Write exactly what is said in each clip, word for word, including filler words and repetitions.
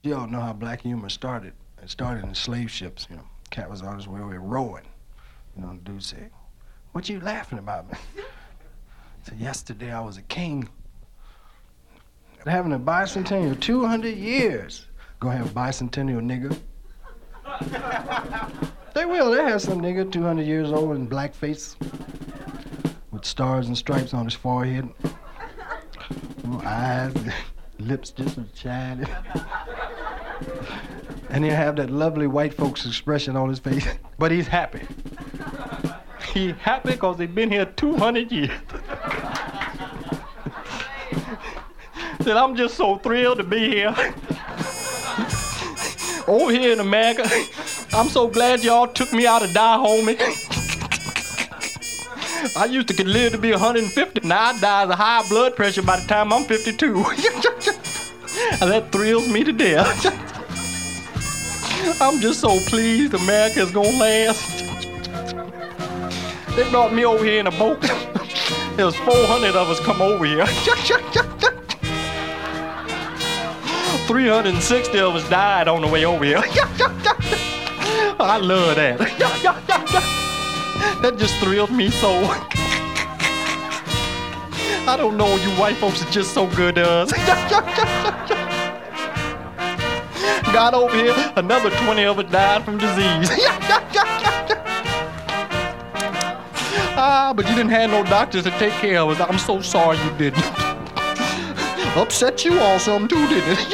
You all know how black humor started. It started in slave ships, you know. Cat was on his way over rowing. You know, the dude said, "What you laughing about, man?" I said, "Yesterday I was a king. They're having a bicentennial, two hundred years. Gonna have a bicentennial nigga." They will, they have some nigga two hundred years old in blackface with stars and stripes on his forehead. Little eyes, lips just shining. And he'll have that lovely white folks expression on his face, but he's happy. He's happy because he's been here two hundred years. Said, "I'm just so thrilled to be here. Over here in America, I'm so glad y'all took me out to die, homie. I used to could live to be one hundred fifty. Now I die of high blood pressure by the time I'm fifty-two. And that thrills me to death. I'm just so pleased America's gonna last. They brought me over here in a boat. There was four hundred of us come over here. three hundred sixty of us died on the way over here. I love that. That just thrilled me so. I don't know, you white folks are just so good to us. Got over here, another twenty of us died from disease. Ah, but you didn't have no doctors to take care of us. I'm so sorry you didn't. Upset you all some too, didn't it?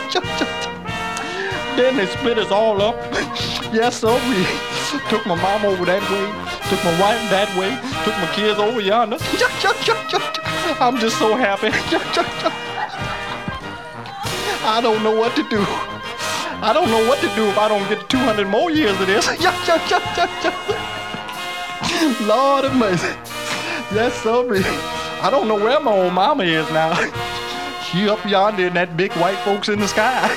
Then they split us all up. Yes, sir, we took my mom over that way, took my wife that way, took my kids over yonder. I'm just so happy. I don't know what to do. I don't know what to do if I don't get two hundred more years of this. Lord of mercy. Yes, sir. I don't know where my old mama is now. She up yonder in that big white folks in the sky.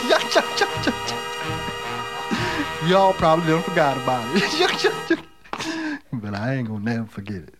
Y'all probably done forgot about it. But I ain't gonna never forget it.